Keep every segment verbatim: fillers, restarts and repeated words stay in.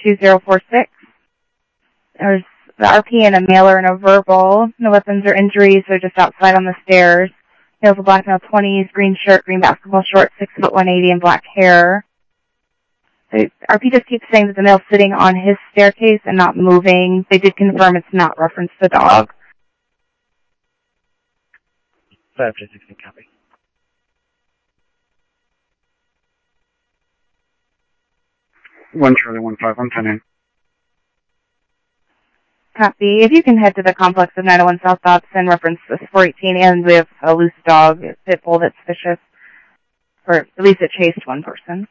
two zero four six. There's the R P and a mailer and a verbal. No weapons or injuries. They're just outside on the stairs. Male's a black male, twenties, green shirt, green basketball shorts, six foot one eighty, and black hair. The R P just keeps saying that the male's sitting on his staircase and not moving. They did confirm it's not reference to the dog. five J sixteen, copy. One Charlie, one five, one ten in. Copy. If you can head to the complex of nine oh one South Dobson, reference this four eighteen, and we have a loose dog, a pit bull that's vicious, or at least it chased one person.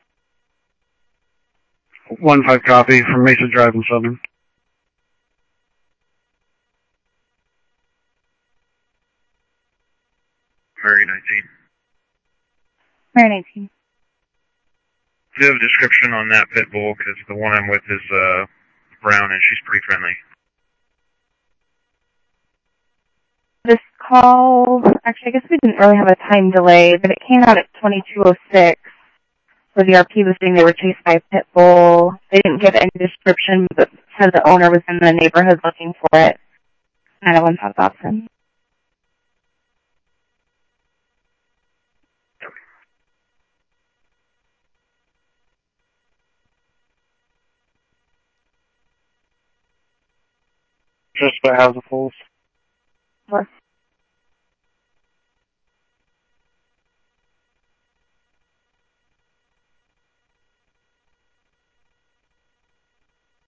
One five copy from Mesa Drive in Southern. Mary nineteen. Mary nineteen. Do you have a description on that pit bull? Because the one I'm with is uh, brown and she's pretty friendly. This call, actually, I guess we didn't really have a time delay, but it came out at twenty-two oh six, where the R P was saying they were chased by a pit bull. They didn't give any description, but said the owner was in the neighborhood looking for it. nine oh one South Dobson. Just about how's the pulse? Plus